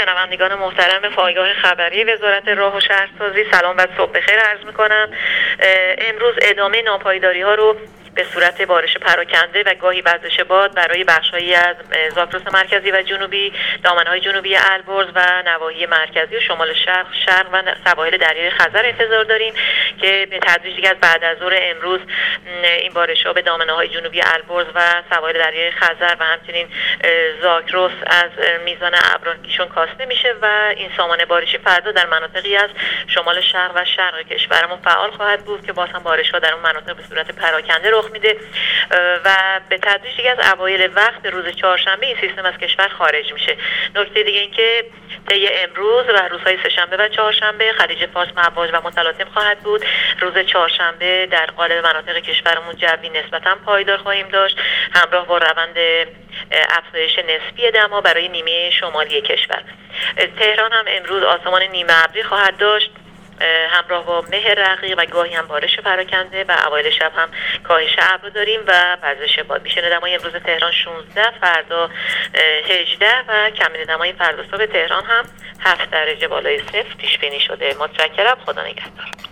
شنوندگان محترم به پایگاه خبری وزارت راه و شهرسازی سلام و صبح بخیر عرض می‌کنم. امروز ادامه ناپایداری‌ها رو به صورت بارش پراکنده و گاهی وزش باد برای بخش‌هایی از زاگرس مرکزی و جنوبی، دامنه‌های جنوبی البرز و نواحی مرکزی و شمال شرق و سواحل دریای خزر انتظار داریم که به تدریج دیگه از بعد از ظهر امروز این بارش‌ها به دامنه‌های جنوبی البرز و سواحل دریای خزر و همچنین زاگرس از میزان ابرشون کاسته میشه و این سامانه بارشی فردا در مناطقی از شمال شرق و شرق کشورمون فعال خواهد بود که باز هم بارش‌ها در اون مناطق به صورت پراکنده رخ میده و به تدریج دیگه از اوایل وقت روز چهارشنبه این سیستم از کشور خارج میشه. نکته دیگه این که طی امروز و روزهای سه‌شنبه و چهارشنبه خلیج فارس مواج و متلاطم خواهد بود. روز چهارشنبه در قالب مناطق کشورمون جوی نسبتاً پایدار خواهیم داشت همراه با روند افزایش نسبی دما برای نیمه شمالی کشور. تهران هم امروز آسمان نیمه ابری خواهد داشت همراه با مه رقیق و گاهی هم بارش پراکنده و اوایل شب هم کاهش ابر داریم و وزش باد. بیشتر دمای امروز تهران 16، فردا 18 و کمین دمای فردا صبح تهران هم 7 درجه بالای صفر پیش بینی شده. متشکرم. خدا نگهدار.